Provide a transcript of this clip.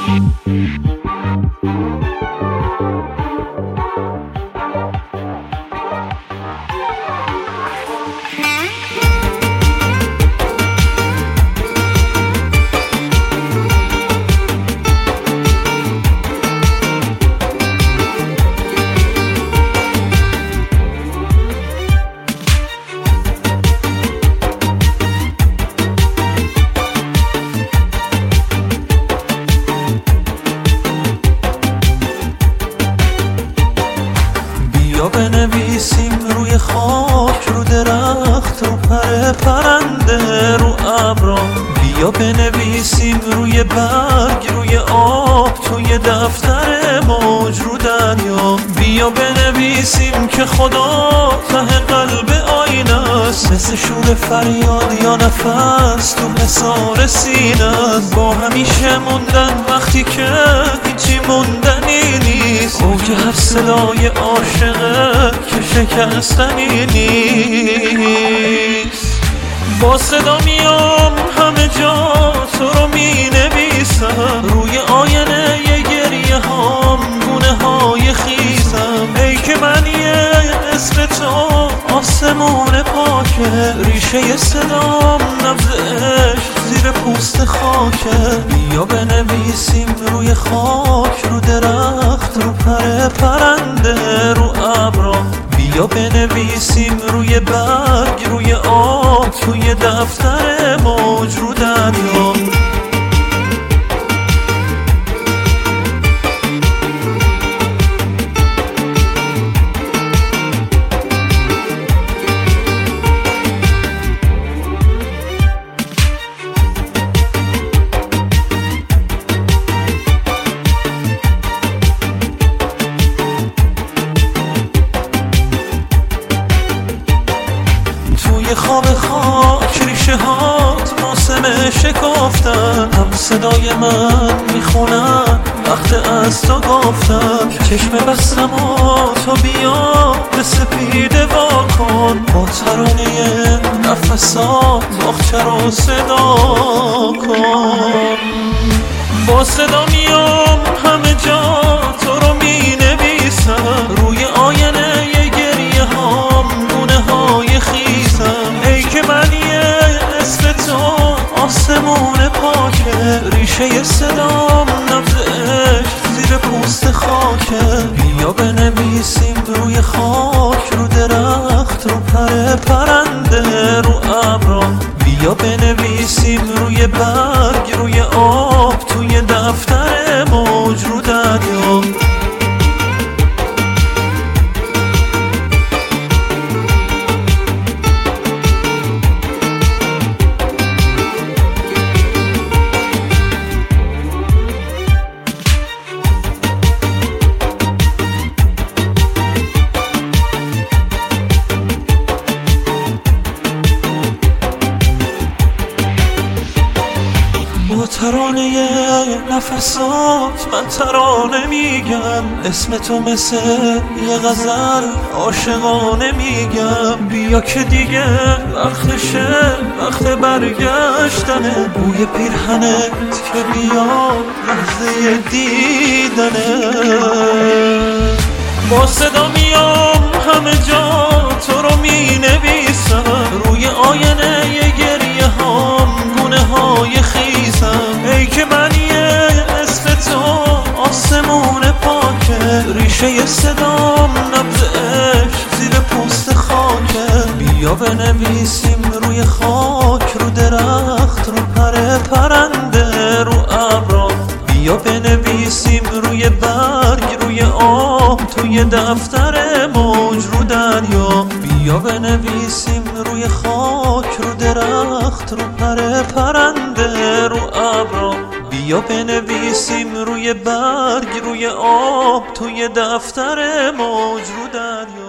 بیا بنویسیم روی خاک، رو درخت، رو پر پرنده، رو ابرا. بیا بنویسیم روی برگ، روی آب، توی دفتر موج، رو دریا. بیا بنویسیم که خدا ته قلب آینه است، مثل شور فریاد یا نفس تو حصار سینه. با همیشه موندن وقتی که هیچی موندنی نیست، اوج هر صدای عاشقه که شکستنی نیست. با صدا میام همه جا تو رو می نویسم، روی آینه ی گریه هام گونه های خیزم. ای که من یه اسم تو آسمون پاکه، ریشه صدام نبض عشق زیر پوست خاکه. بیا بنویسیم روی خاک، رو درخت، رو پر پرنده، رو ابرا. بیا بنویسیم روی برگ، روی آب، توی دفتر موج، رو دریا. توی خواب خاک ریشه هات موسم شکافتن، هم صدای من میخونن وقت از تو گفتن. چشم بستم و تو بیا به سپیده وا کن، با ترانه نفسات باغچه رو صدا کن. با صدا میام همه جا تو رو می نویسم، روی آینه ی گریه هام گونه های خیزم. ای که من یه اسم تو آسمون پاکه، ریشه صدام نبض عشق زیر پوست خاکه. بیا بنویسیم روی خاک، رو درخت، رو پر پرنده، رو ابرا. بیا بنویسیم روی برگ، روی آب، توی دفتر موج، رو دریا. با ترانه نفسات من ترانه میگم، اسم تو مثل یه غزل عاشقانه میگم. بیا که دیگه وقتشه، وقت برگشتنه، بوی پیرهنت که بیاد لحظه دیدنه. با صدا میام همه جا تو رو می نویسم، روی آینه ی گریه هام گونه های خیزم. ای که من یه اسم تو آسمون پاکه، ریشه صدام نبض عشق زیر پوست خاکه. بیا بنویسیم روی خاک، رو درخت، رو پر پرنده، رو ابرا. بیا بنویسیم روی برگ، روی آب، توی دفتر موج، رو دریا. بیا بنویسیم روی خاک، رو درخت، رو پر پرنده، رو ابرا. بیا بنویسیم روی برگ، روی آب، توی دفتر موج، رو دریا.